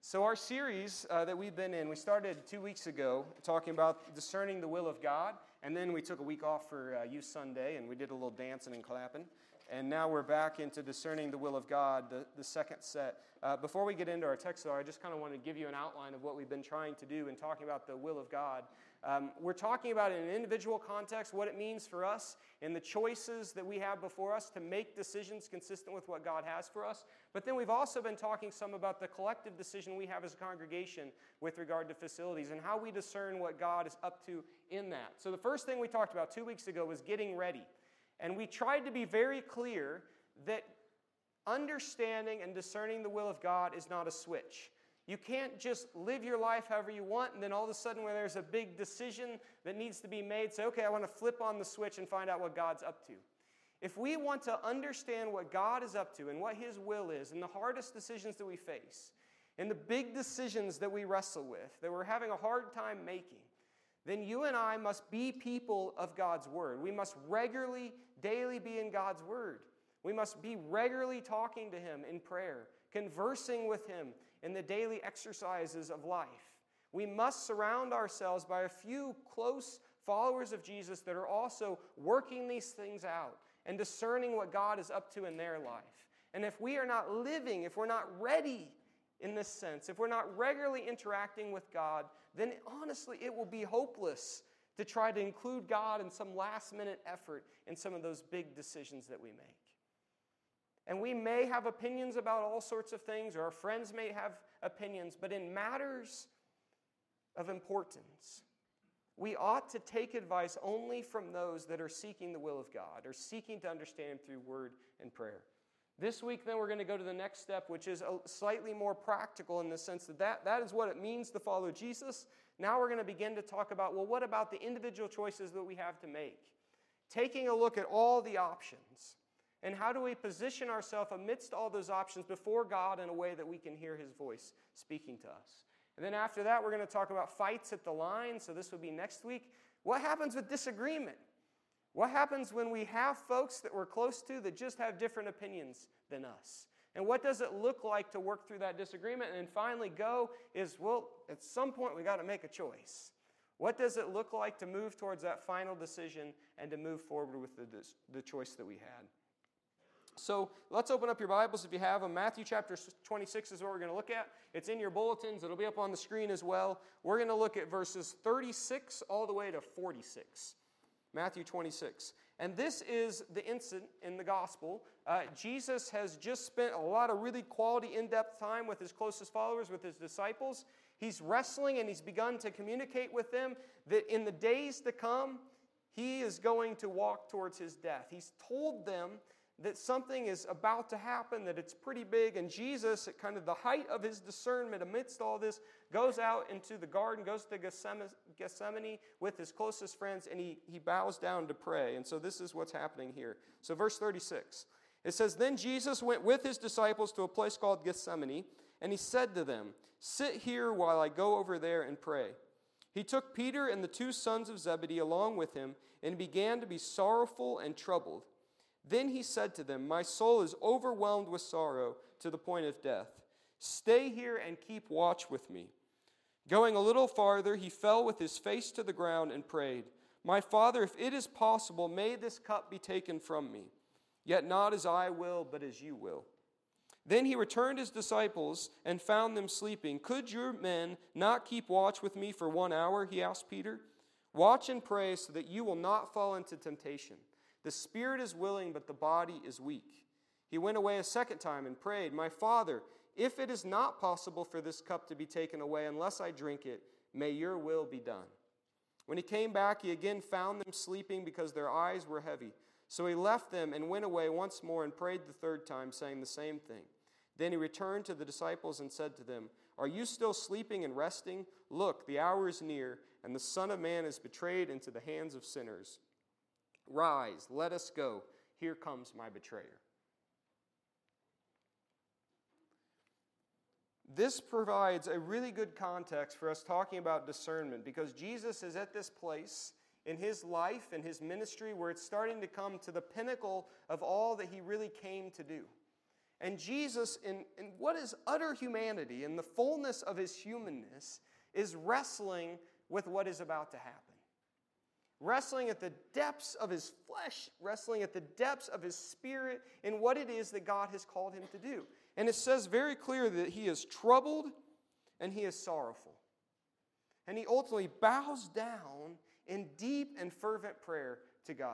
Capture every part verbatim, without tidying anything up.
So our series uh, that we've been in, we started two weeks ago talking about discerning the will of God, and then we took a week off for uh, Youth Sunday, and we did a little dancing and clapping. And now we're back into discerning the will of God, the, the second set. Uh, before we get into our text, though, I just kind of want to give you an outline of what we've been trying to do in talking about the will of God. Um, we're talking about in an individual context what it means for us and the choices that we have before us to make decisions consistent with what God has for us. But then we've also been talking some about the collective decision we have as a congregation with regard to facilities and how we discern what God is up to in that. So the first thing we talked about two weeks ago was getting ready. And we tried to be very clear that understanding and discerning the will of God is not a switch. You can't just live your life however you want, and then all of a sudden when there's a big decision that needs to be made, say, okay, I want to flip on the switch and find out what God's up to. If we want to understand what God is up to and what His will is, and the hardest decisions that we face, and the big decisions that we wrestle with, that we're having a hard time making, then you and I must be people of God's Word. We must regularly, daily be in God's Word. We must be regularly talking to Him in prayer, conversing with Him in the daily exercises of life. We must surround ourselves by a few close followers of Jesus that are also working these things out and discerning what God is up to in their life. And if we are not living, if we're not ready in this sense, if we're not regularly interacting with God, then honestly it will be hopeless to try to include God in some last-minute effort in some of those big decisions that we make. And we may have opinions about all sorts of things, or our friends may have opinions, but in matters of importance, we ought to take advice only from those that are seeking the will of God, or seeking to understand Him through word and prayer. This week, then, we're going to go to the next step, which is a slightly more practical in the sense that, that that is what it means to follow Jesus. Now we're going to begin to talk about, well, what about the individual choices that we have to make? Taking a look at all the options. And how do we position ourselves amidst all those options before God in a way that we can hear His voice speaking to us? And then after that, we're going to talk about fights at the line. So this would be next week. What happens with disagreement? What happens when we have folks that we're close to that just have different opinions than us? And what does it look like to work through that disagreement? And finally go is, well, at some point we got to make a choice. What does it look like to move towards that final decision and to move forward with the, the choice that we had? So let's open up your Bibles if you have them. Matthew chapter twenty-six is what we're going to look at. It's in your bulletins. It'll be up on the screen as well. We're going to look at verses thirty-six all the way to forty-six. Matthew twenty-six. And this is the instant in the gospel. Uh, Jesus has just spent a lot of really quality, in-depth time with His closest followers, with His disciples. He's wrestling and He's begun to communicate with them that in the days to come, He is going to walk towards His death. He's told them that something is about to happen, that it's pretty big, and Jesus, at kind of the height of His discernment amidst all this, goes out into the garden, goes to Gethsemane with His closest friends, and he, he bows down to pray. And so this is what's happening here. So verse thirty-six, it says, "Then Jesus went with His disciples to a place called Gethsemane, and He said to them, 'Sit here while I go over there and pray.' He took Peter and the two sons of Zebedee along with Him, and began to be sorrowful and troubled. Then He said to them, 'My soul is overwhelmed with sorrow to the point of death. Stay here and keep watch with me.' Going a little farther, He fell with His face to the ground and prayed, 'My Father, if it is possible, may this cup be taken from me. Yet not as I will, but as You will.' Then He returned His disciples and found them sleeping. 'Could your men not keep watch with me for one hour?' He asked Peter. 'Watch and pray so that you will not fall into temptation. The spirit is willing, but the body is weak.' He went away a second time and prayed, 'My Father, if it is not possible for this cup to be taken away unless I drink it, may Your will be done.' When He came back, He again found them sleeping because their eyes were heavy. So He left them and went away once more and prayed the third time, saying the same thing. Then He returned to the disciples and said to them, 'Are you still sleeping and resting? Look, the hour is near, and the Son of Man is betrayed into the hands of sinners. Rise, let us go. Here comes my betrayer.'" This provides a really good context for us talking about discernment, because Jesus is at this place in His life and His ministry where it's starting to come to the pinnacle of all that He really came to do. And Jesus, in, in what is utter humanity, in the fullness of his humanness, is wrestling with what is about to happen. Wrestling at the depths of his flesh, wrestling at the depths of his spirit in what it is that God has called him to do. And it says very clearly that he is troubled and he is sorrowful. And he ultimately bows down in deep and fervent prayer to God.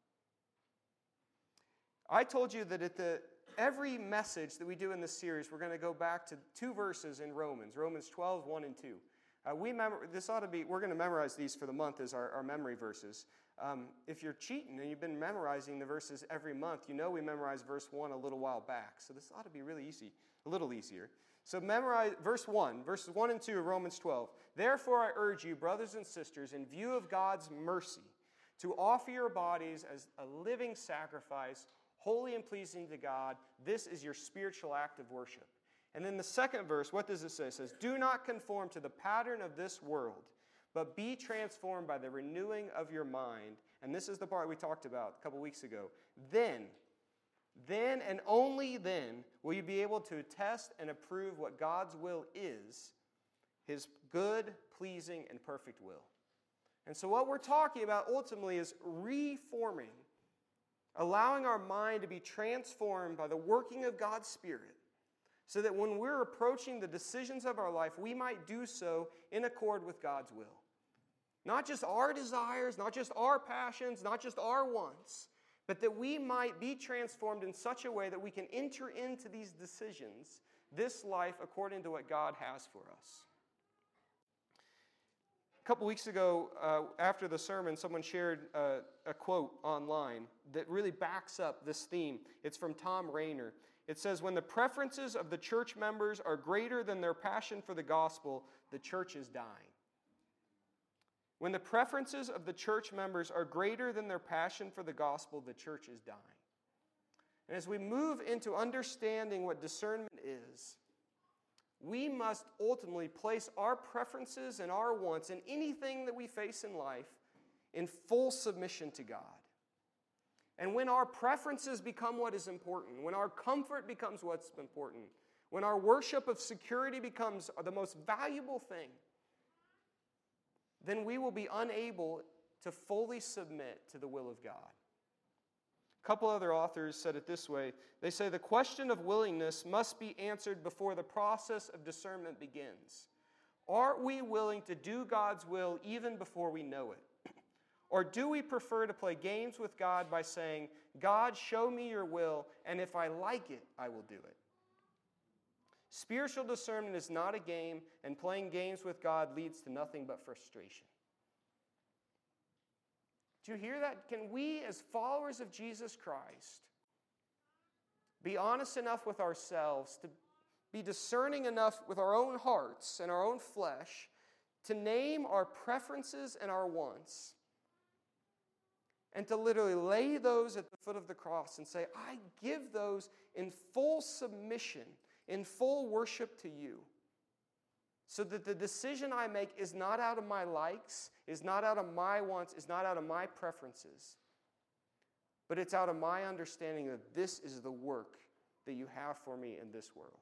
I told you that at the every message that we do in this series, we're going to go back to two verses in Romans, Romans twelve, one and two. Uh, we mem- this ought to be, we're going to memorize these for the month as our, our memory verses. Um, if you're cheating and you've been memorizing the verses every month, you know we memorized verse one a little while back. So this ought to be really easy, a little easier. So memorize verse one, verses one and two of Romans twelve. Therefore I urge you, brothers and sisters, in view of God's mercy, to offer your bodies as a living sacrifice, holy and pleasing to God. This is your spiritual act of worship. And then the second verse, what does it say? It says, do not conform to the pattern of this world, but be transformed by the renewing of your mind. And this is the part we talked about a couple weeks ago. Then, then and only then will you be able to test and approve what God's will is, his good, pleasing, and perfect will. And so what we're talking about ultimately is reforming, allowing our mind to be transformed by the working of God's Spirit, so that when we're approaching the decisions of our life, we might do so in accord with God's will. Not just our desires, not just our passions, not just our wants, but that we might be transformed in such a way that we can enter into these decisions, this life, according to what God has for us. A couple weeks ago, uh, after the sermon, someone shared uh, a quote online that really backs up this theme. It's from Tom Rainer. It says, when the preferences of the church members are greater than their passion for the gospel, the church is dying. When the preferences of the church members are greater than their passion for the gospel, the church is dying. And as we move into understanding what discernment is, we must ultimately place our preferences and our wants in anything that we face in life in full submission to God. And when our preferences become what is important, when our comfort becomes what's important, when our worship of security becomes the most valuable thing, then we will be unable to fully submit to the will of God. A couple other authors said it this way. They say the question of willingness must be answered before the process of discernment begins. Are we willing to do God's will even before we know it? Or do we prefer to play games with God by saying, God, show me your will, and if I like it, I will do it? Spiritual discernment is not a game, and playing games with God leads to nothing but frustration. Do you hear that? Can we, as followers of Jesus Christ, be honest enough with ourselves, to be discerning enough with our own hearts and our own flesh, to name our preferences and our wants, and to literally lay those at the foot of the cross and say, I give those in full submission, in full worship to you, so that the decision I make is not out of my likes, is not out of my wants, is not out of my preferences, but it's out of my understanding that this is the work that you have for me in this world.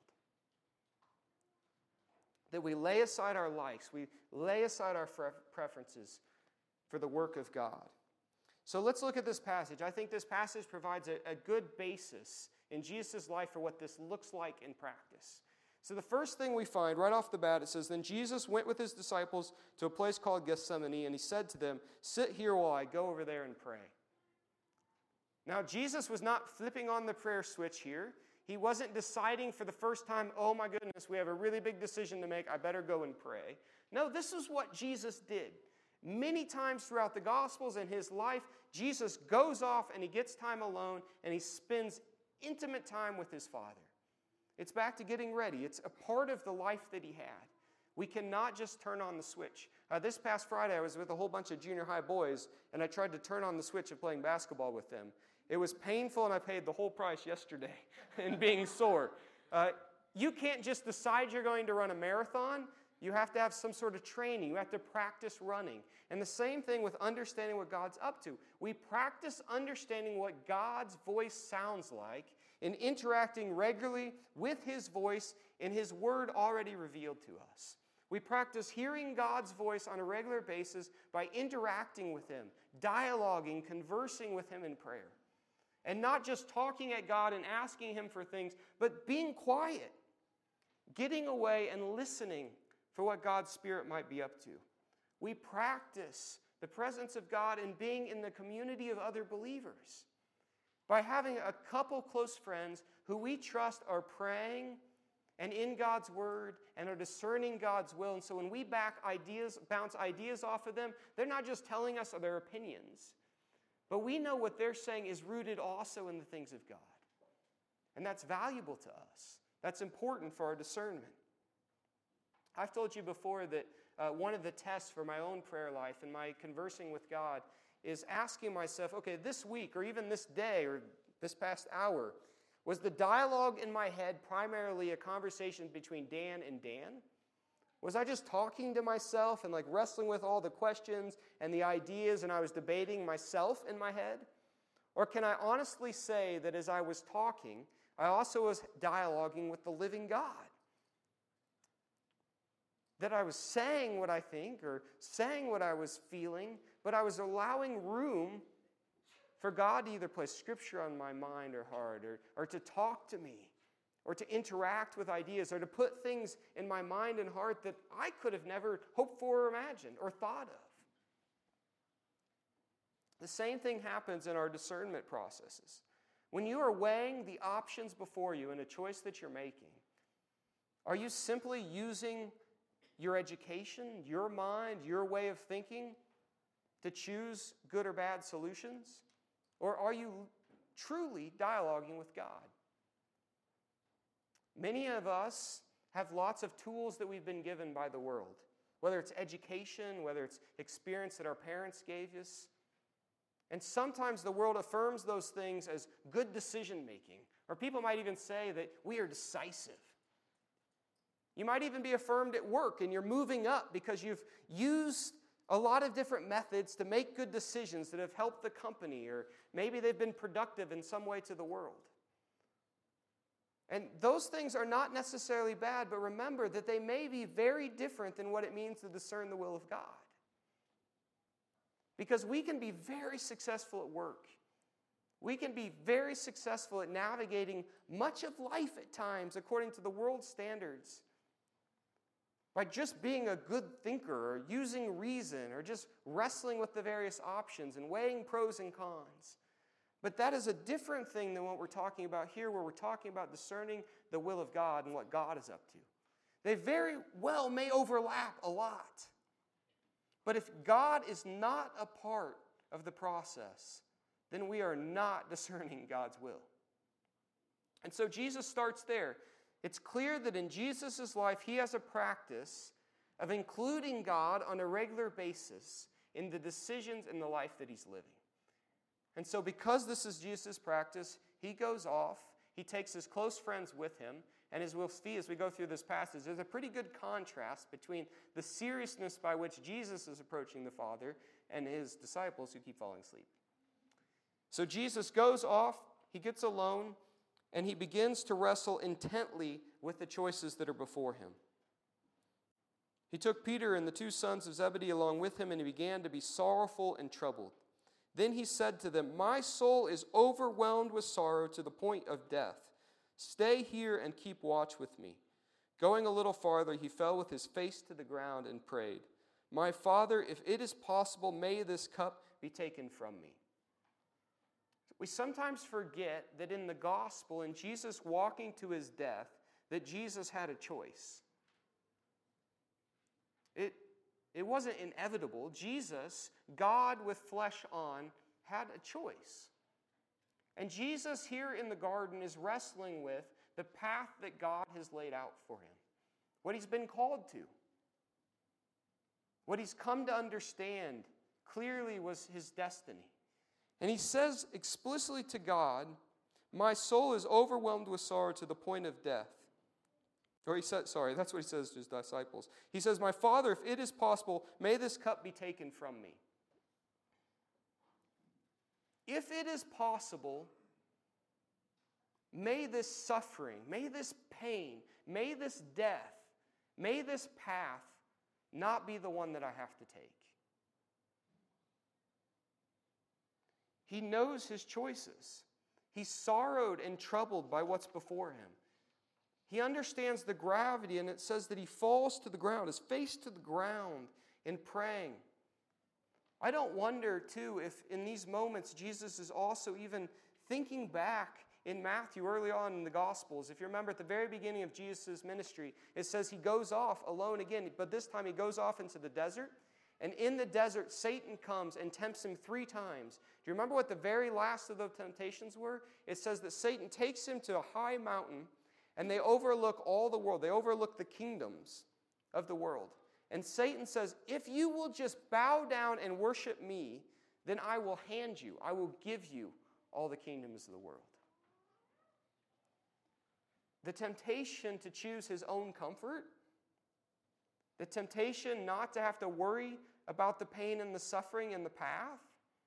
That we lay aside our likes, we lay aside our preferences for the work of God. So let's look at this passage. I think this passage provides a, a good basis in Jesus' life for what this looks like in practice. So the first thing we find right off the bat, it says, then Jesus went with his disciples to a place called Gethsemane, and he said to them, sit here while I go over there and pray. Now, Jesus was not flipping on the prayer switch here. He wasn't deciding for the first time, oh my goodness, we have a really big decision to make, I better go and pray. No, this is what Jesus did. Many times throughout the Gospels and his life, Jesus goes off and he gets time alone and he spends intimate time with his Father. It's back to getting ready. It's a part of the life that he had. We cannot just turn on the switch. Uh, this past Friday, I was with a whole bunch of junior high boys, and I tried to turn on the switch of playing basketball with them. It was painful, and I paid the whole price yesterday in being sore. Uh, you can't just decide you're going to run a marathon. You have to have some sort of training. You have to practice running. And the same thing with understanding what God's up to. We practice understanding what God's voice sounds like in interacting regularly with His voice in His Word already revealed to us. We practice hearing God's voice on a regular basis by interacting with Him, dialoguing, conversing with Him in prayer. And not just talking at God and asking Him for things, but being quiet, getting away and listening for what God's Spirit might be up to. We practice the presence of God in being in the community of other believers by having a couple close friends who we trust are praying and in God's Word and are discerning God's will. And so when we back ideas, bounce ideas off of them, they're not just telling us their opinions, but we know what they're saying is rooted also in the things of God. And that's valuable to us. That's important for our discernment. I've told you before that uh, one of the tests for my own prayer life and my conversing with God is asking myself, okay, this week or even this day or this past hour, was the dialogue in my head primarily a conversation between Dan and Dan? Was I just talking to myself and like wrestling with all the questions and the ideas and I was debating myself in my head? Or can I honestly say that as I was talking, I also was dialoguing with the living God? That I was saying what I think or saying what I was feeling, but I was allowing room for God to either place Scripture on my mind or heart, or, or to talk to me, or to interact with ideas, or to put things in my mind and heart that I could have never hoped for or imagined or thought of. The same thing happens in our discernment processes. When you are weighing the options before you in a choice that you're making, are you simply using your education, your mind, your way of thinking to choose good or bad solutions? Or are you truly dialoguing with God? Many of us have lots of tools that we've been given by the world, whether it's education, whether it's experience that our parents gave us. And sometimes the world affirms those things as good decision making, or people might even say that we are decisive. You might even be affirmed at work and you're moving up because you've used a lot of different methods to make good decisions that have helped the company, or maybe they've been productive in some way to the world. And those things are not necessarily bad, but remember that they may be very different than what it means to discern the will of God. Because we can be very successful at work. We can be very successful at navigating much of life at times according to the world's standards, by just being a good thinker or using reason or just wrestling with the various options and weighing pros and cons. But that is a different thing than what we're talking about here, where we're talking about discerning the will of God and what God is up to. They very well may overlap a lot. But if God is not a part of the process, then we are not discerning God's will. And so Jesus starts there. It's clear that in Jesus' life, he has a practice of including God on a regular basis in the decisions in the life that he's living. And so because this is Jesus' practice, he goes off, he takes his close friends with him, and as we'll see as we go through this passage, there's a pretty good contrast between the seriousness by which Jesus is approaching the Father and his disciples who keep falling asleep. So Jesus goes off, he gets alone, and he begins to wrestle intently with the choices that are before him. He took Peter and the two sons of Zebedee along with him, and he began to be sorrowful and troubled. Then he said to them, "My soul is overwhelmed with sorrow to the point of death. Stay here and keep watch with me." Going a little farther, he fell with his face to the ground and prayed, "My Father, if it is possible, may this cup be taken from me." We sometimes forget that in the gospel, in Jesus walking to his death, that Jesus had a choice. It, it wasn't inevitable. Jesus, God with flesh on, had a choice. And Jesus here in the garden is wrestling with the path that God has laid out for him, what he's been called to. What he's come to understand clearly was his destiny. And he says explicitly to God, "My soul is overwhelmed with sorrow to the point of death." Or he said, sorry, that's what he says to his disciples. He says, "My Father, if it is possible, may this cup be taken from me." If it is possible, may this suffering, may this pain, may this death, may this path not be the one that I have to take. He knows his choices. He's sorrowed and troubled by what's before him. He understands the gravity, and it says that he falls to the ground, his face to the ground in praying. I don't wonder, too, if in these moments Jesus is also even thinking back in Matthew early on in the Gospels. If you remember at the very beginning of Jesus' ministry, it says he goes off alone again, but this time he goes off into the desert. And in the desert, Satan comes and tempts him three times. Do you remember what the very last of the temptations were? It says that Satan takes him to a high mountain, and they overlook all the world. They overlook the kingdoms of the world. And Satan says, if you will just bow down and worship me, then I will hand you, I will give you all the kingdoms of the world. The temptation to choose his own comfort, the temptation not to have to worry about the pain and the suffering and the path.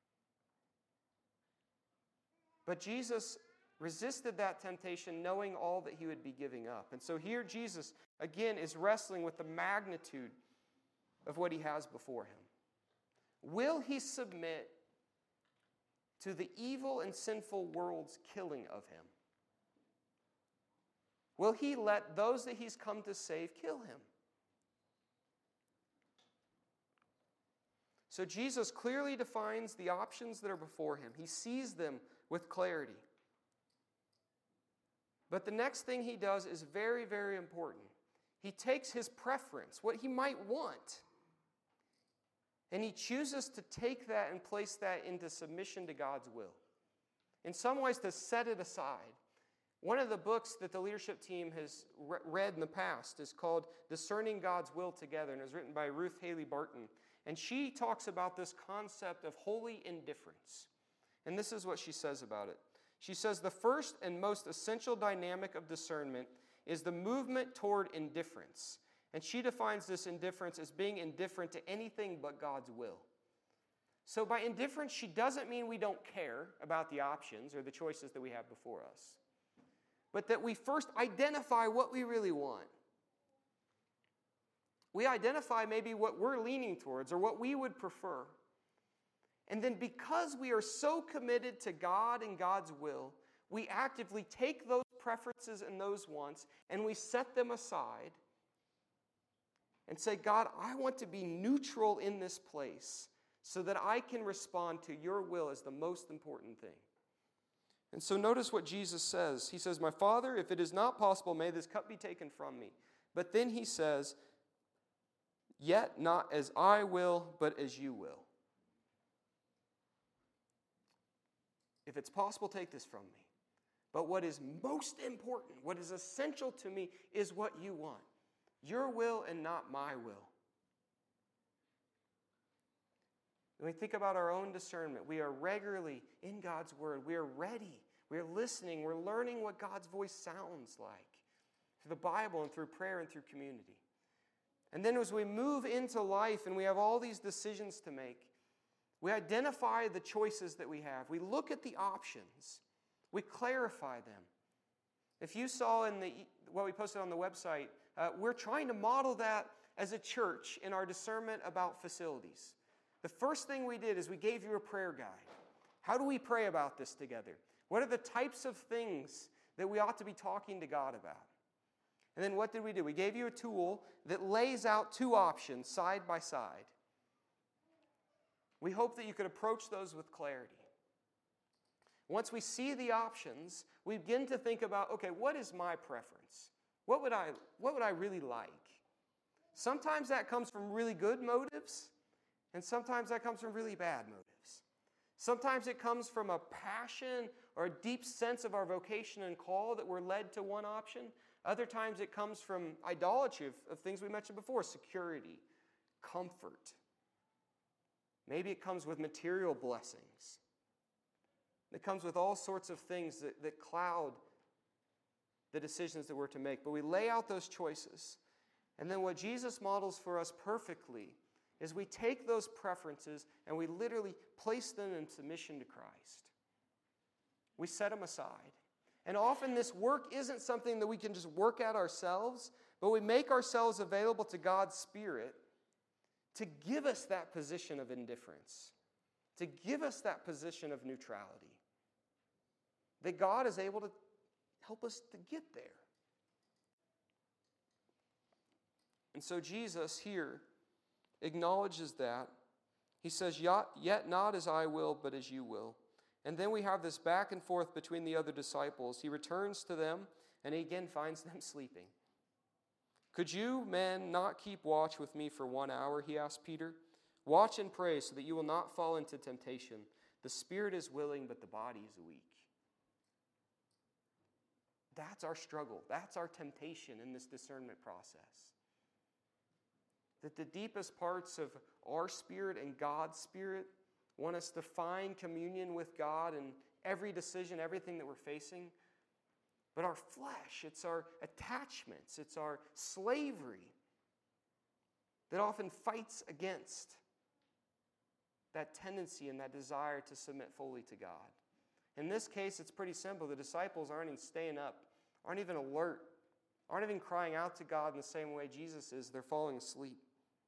But Jesus resisted that temptation knowing all that he would be giving up. And so here Jesus, again, is wrestling with the magnitude of what he has before him. Will he submit to the evil and sinful world's killing of him? Will he let those that he's come to save kill him? So Jesus clearly defines the options that are before him. He sees them with clarity. But the next thing he does is very, very important. He takes his preference, what he might want, and he chooses to take that and place that into submission to God's will. In some ways, to set it aside. One of the books that the leadership team has re- read in the past is called Discerning God's Will Together, and it was written by Ruth Haley Barton. And she talks about this concept of holy indifference. And this is what she says about it. She says, the first and most essential dynamic of discernment is the movement toward indifference. And she defines this indifference as being indifferent to anything but God's will. So by indifference, she doesn't mean we don't care about the options or the choices that we have before us, but that we first identify what we really want. We identify maybe what we're leaning towards or what we would prefer. And then because we are so committed to God and God's will, we actively take those preferences and those wants and we set them aside and say, God, I want to be neutral in this place so that I can respond to your will as the most important thing. And so notice what Jesus says. He says, my Father, if it is not possible, may this cup be taken from me. But then he says, yet not as I will, but as you will. If it's possible, take this from me. But what is most important, what is essential to me, is what you want. Your will and not my will. When we think about our own discernment, we are regularly in God's Word. We are ready. We are listening. We're learning what God's voice sounds like through the Bible and through prayer and through community. And then as we move into life and we have all these decisions to make, we identify the choices that we have. We look at the options. We clarify them. If you saw in the what we posted on the website, uh, we're trying to model that as a church in our discernment about facilities. The first thing we did is we gave you a prayer guide. How do we pray about this together? What are the types of things that we ought to be talking to God about? And then what did we do? We gave you a tool that lays out two options side by side. We hope that you could approach those with clarity. Once we see the options, we begin to think about, okay, what is my preference? What would I, what would I really like? Sometimes that comes from really good motives, and sometimes that comes from really bad motives. Sometimes it comes from a passion or a deep sense of our vocation and call that we're led to one option. Other times it comes from idolatry of, of things we mentioned before, security, comfort. Maybe it comes with material blessings. It comes with all sorts of things that, that cloud the decisions that we're to make. But we lay out those choices. And then what Jesus models for us perfectly is we take those preferences and we literally place them in submission to Christ. We set them aside. And often this work isn't something that we can just work out ourselves, but we make ourselves available to God's Spirit to give us that position of indifference, to give us that position of neutrality. That God is able to help us to get there. And so Jesus here acknowledges that. He says, "Yet not as I will, but as you will." And then we have this back and forth between the other disciples. He returns to them, and he again finds them sleeping. "Could you, men, not keep watch with me for one hour?" he asked Peter. "Watch and pray so that you will not fall into temptation. The spirit is willing, but the body is weak." That's our struggle. That's our temptation in this discernment process. That the deepest parts of our spirit and God's spirit want us to find communion with God in every decision, everything that we're facing. But our flesh, it's our attachments, it's our slavery that often fights against that tendency and that desire to submit fully to God. In this case, it's pretty simple. The disciples aren't even staying up, aren't even alert, aren't even crying out to God in the same way Jesus is. They're falling asleep.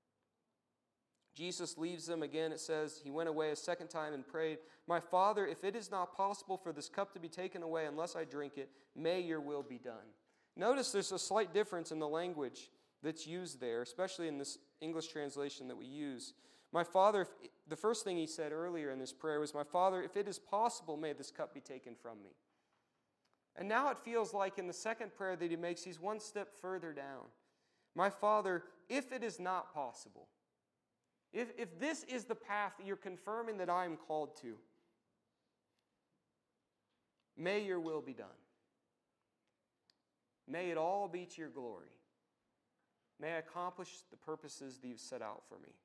Jesus leaves them again. It says, he went away a second time and prayed, "My Father, if it is not possible for this cup to be taken away unless I drink it, may your will be done." Notice there's a slight difference in the language that's used there, especially in this English translation that we use. My Father, if, the first thing he said earlier in this prayer was, "My Father, if it is possible, may this cup be taken from me." And now it feels like in the second prayer that he makes, he's one step further down. "My Father, if it is not possible," If, if this is the path that you're confirming that I am called to, may your will be done. May it all be to your glory. May I accomplish the purposes that you've set out for me.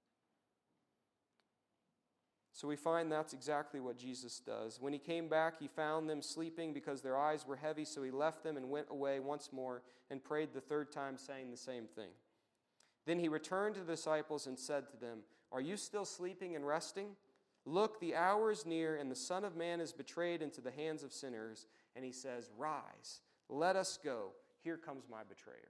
So we find that's exactly what Jesus does. When he came back, he found them sleeping because their eyes were heavy, so he left them and went away once more and prayed the third time, saying the same thing. Then he returned to the disciples and said to them, "Are you still sleeping and resting? Look, the hour is near, and the Son of Man is betrayed into the hands of sinners." And he says, "Rise, let us go. Here comes my betrayer."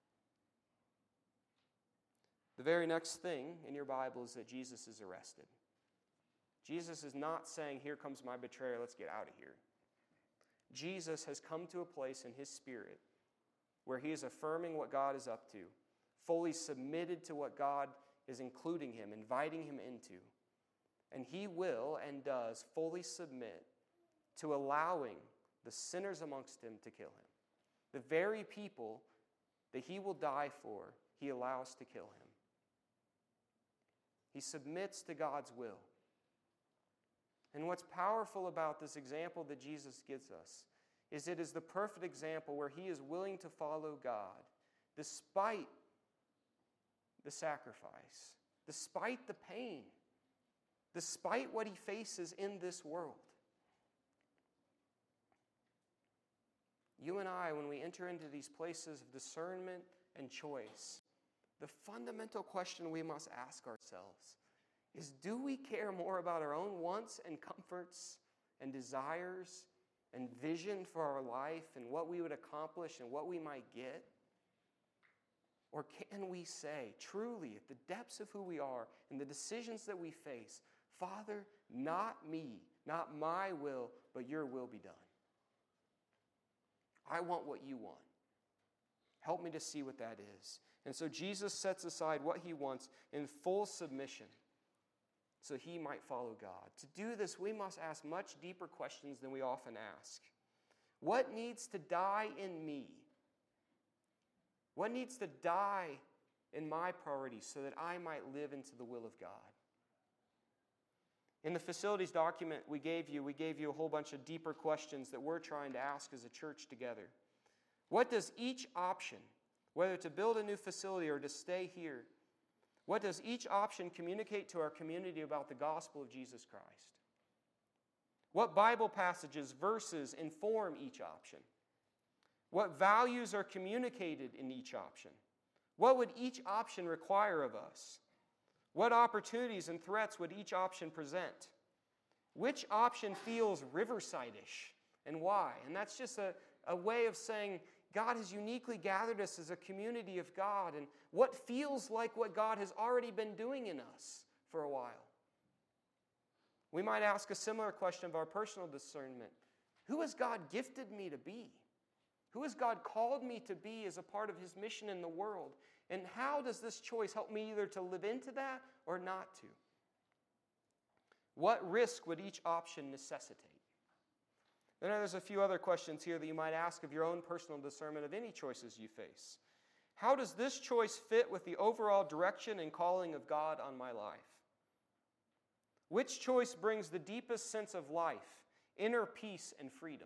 The very next thing in your Bible is that Jesus is arrested. Jesus is not saying, "Here comes my betrayer, let's get out of here." Jesus has come to a place in his spirit where he is affirming what God is up to, fully submitted to what God is including him, inviting him into. And he will and does fully submit to allowing the sinners amongst him to kill him. The very people that he will die for, he allows to kill him. He submits to God's will. And what's powerful about this example that Jesus gives us is it is the perfect example where he is willing to follow God despite the sacrifice, despite the pain, despite what he faces in this world. You and I, when we enter into these places of discernment and choice, the fundamental question we must ask ourselves is, do we care more about our own wants and comforts and desires and vision for our life and what we would accomplish and what we might get? Or can we say, truly, at the depths of who we are and the decisions that we face, "Father, not me, not my will, but your will be done. I want what you want. Help me to see what that is." And so Jesus sets aside what he wants in full submission so he might follow God. To do this, we must ask much deeper questions than we often ask. What needs to die in me? What needs to die in my priorities so that I might live into the will of God? In the facilities document we gave you, we gave you a whole bunch of deeper questions that we're trying to ask as a church together. What does each option, whether to build a new facility or to stay here, what does each option communicate to our community about the gospel of Jesus Christ? What Bible passages, verses inform each option? What values are communicated in each option? What would each option require of us? What opportunities and threats would each option present? Which option feels Riverside-ish and why. And that's just a, a way of saying God has uniquely gathered us as a community of God, and what feels like what God has already been doing in us for a while. We might ask a similar question of our personal discernment. Who has God gifted me to be? Who has God called me to be as a part of His mission in the world? And how does this choice help me either to live into that or not to? What risk would each option necessitate? Then there's a few other questions here that you might ask of your own personal discernment of any choices you face. How does this choice fit with the overall direction and calling of God on my life? Which choice brings the deepest sense of life, inner peace, and freedom?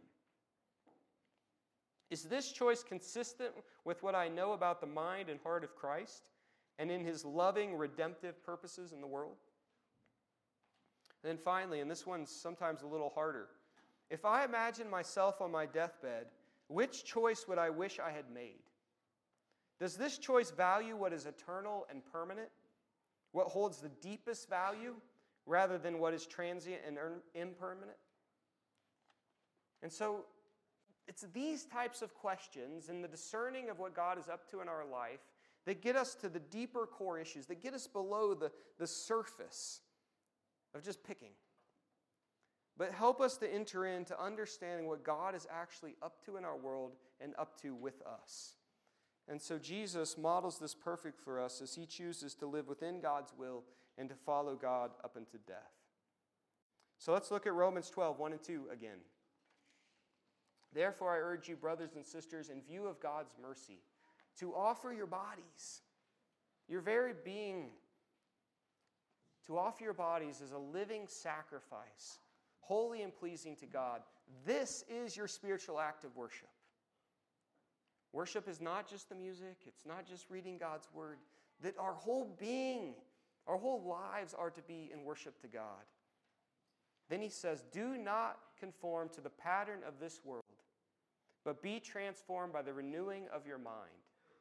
Is this choice consistent with what I know about the mind and heart of Christ and in His loving, redemptive purposes in the world? And then finally, and this one's sometimes a little harder, if I imagine myself on my deathbed, which choice would I wish I had made? Does this choice value what is eternal and permanent, what holds the deepest value, rather than what is transient and impermanent? And so, it's these types of questions and the discerning of what God is up to in our life that get us to the deeper core issues, that get us below the, the surface of just picking. But help us to enter into understanding what God is actually up to in our world and up to with us. And so Jesus models this perfect for us as He chooses to live within God's will and to follow God up into death. So let's look at Romans twelve, one and two again. Therefore, I urge you, brothers and sisters, in view of God's mercy, to offer your bodies, your very being, to offer your bodies as a living sacrifice, holy and pleasing to God. This is your spiritual act of worship. Worship is not just the music, it's not just reading God's word, that our whole being, our whole lives are to be in worship to God. Then he says, do not conform to the pattern of this world, but be transformed by the renewing of your mind.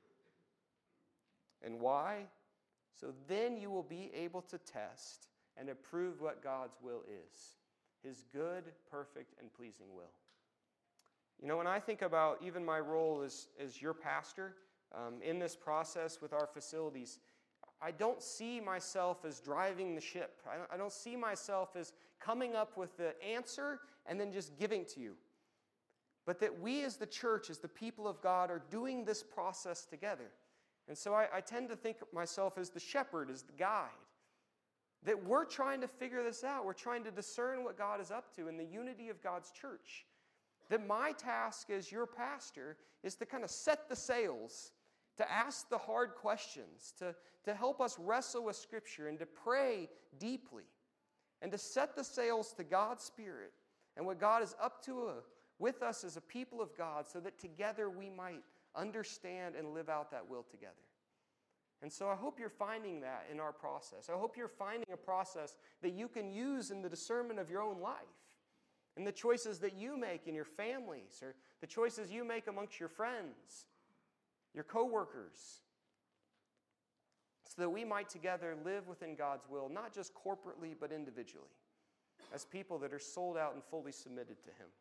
And why? So then you will be able to test and approve what God's will is, His good, perfect, and pleasing will. You know, when I think about even my role as, as your pastor um, in this process with our facilities, I don't see myself as driving the ship. I don't, I don't see myself as coming up with the answer and then just giving to you. But that we as the church, as the people of God, are doing this process together. And so I, I tend to think of myself as the shepherd, as the guide. That we're trying to figure this out. We're trying to discern what God is up to in the unity of God's church. That my task as your pastor is to kind of set the sails, to ask the hard questions, to, to help us wrestle with Scripture and to pray deeply, and to set the sails to God's Spirit and what God is up to uh, with us as a people of God, so that together we might understand and live out that will together. And so I hope you're finding that in our process. I hope you're finding a process that you can use in the discernment of your own life, in the choices that you make in your families, or the choices you make amongst your friends, your coworkers, so that we might together live within God's will, not just corporately, but individually, as people that are sold out and fully submitted to Him.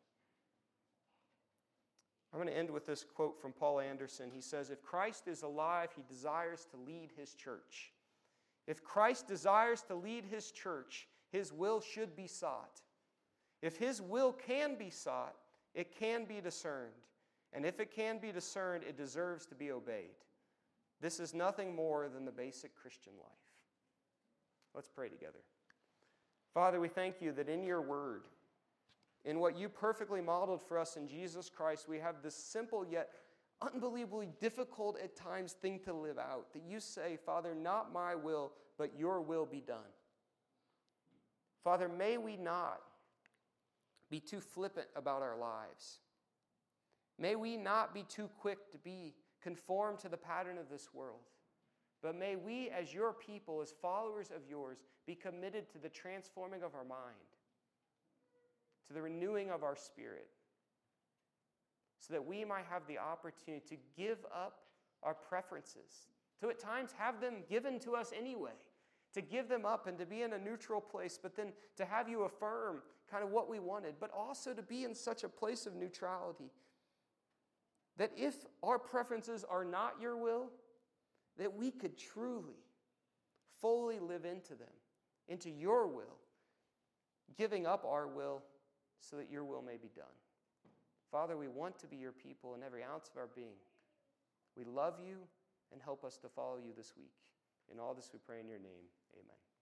I'm going to end with this quote from Paul Anderson. He says, if Christ is alive, He desires to lead His church. If Christ desires to lead His church, His will should be sought. If His will can be sought, it can be discerned. And if it can be discerned, it deserves to be obeyed. This is nothing more than the basic Christian life. Let's pray together. Father, we thank You that in Your word, in what You perfectly modeled for us in Jesus Christ, we have this simple yet unbelievably difficult at times thing to live out. That You say, Father, not my will, but Your will be done. Father, may we not be too flippant about our lives. May we not be too quick to be conformed to the pattern of this world. But may we, as Your people, as followers of Yours, be committed to the transforming of our mind, to the renewing of our spirit, so that we might have the opportunity to give up our preferences, to at times have them given to us anyway, to give them up and to be in a neutral place, but then to have You affirm kind of what we wanted, but also to be in such a place of neutrality that if our preferences are not your will, that we could truly, fully live into them, into your will, giving up our will so that your will may be done. Father, we want to be your people in every ounce of our being. We love you, and help us to follow you this week. In all this we pray in your name. Amen.